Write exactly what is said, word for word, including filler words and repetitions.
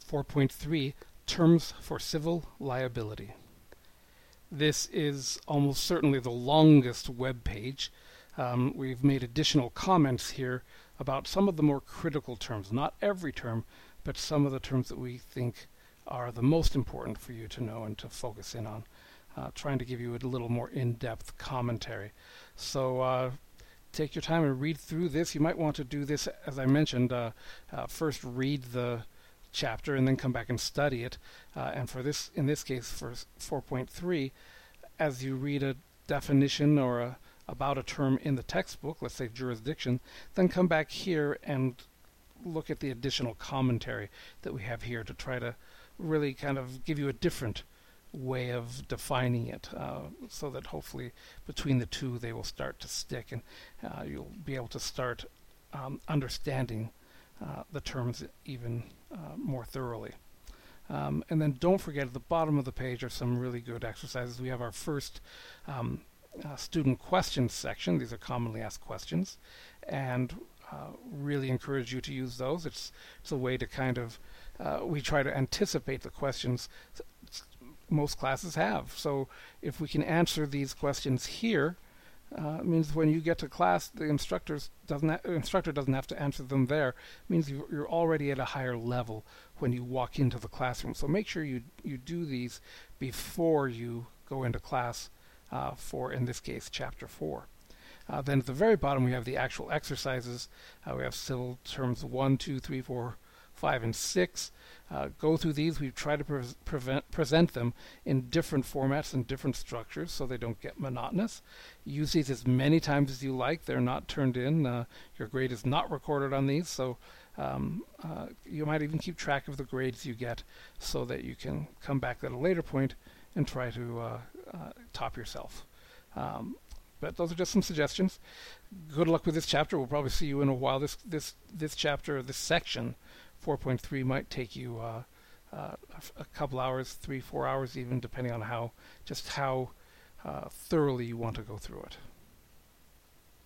four point three, Terms for Civil Liability. This is almost certainly the longest web page. Um, we've made additional comments here about some of the more critical terms, not every term, but some of the terms that we think are the most important for you to know and to focus in on, uh, trying to give you a little more in-depth commentary. So uh, take your time and read through this. You might want to do this, as I mentioned, uh, uh, first read the chapter and then come back and study it. Uh, and for this, in this case, for four point three, as you read a definition or a, about a term in the textbook, let's say jurisdiction, then come back here and look at the additional commentary that we have here to try to really kind of give you a different way of defining it, uh, so that hopefully between the two they will start to stick, and uh, you'll be able to start um, understanding uh, the terms even uh, more thoroughly. Um, and then don't forget, at the bottom of the page are some really good exercises. We have our first um, uh, student questions section. These are commonly asked questions, and uh, really encourage you to use those. It's, it's a way to kind of, uh, we try to anticipate the questions most classes have. So if we can answer these questions here, Uh, it means when you get to class, the instructors doesn't ha- instructor doesn't have to answer them there. It means you, you're already at a higher level when you walk into the classroom. So make sure you you do these before you go into class uh, for, in this case, Chapter four. Uh, then at the very bottom we have the actual exercises. Uh, we have civil terms one, two, three, four, five, and six. Uh, go through these. We try to pre- prevent, present them in different formats and different structures so they don't get monotonous. Use these as many times as you like. They're not turned in. Uh, your grade is not recorded on these, so um, uh, you might even keep track of the grades you get so that you can come back at a later point and try to uh, uh, top yourself. Um, but those are just some suggestions. Good luck with this chapter. We'll probably see you in a while. This this this chapter, this section, four point three, might take you uh, uh, a, a couple hours, three, four hours even, depending on how just how uh, thoroughly you want to go through it.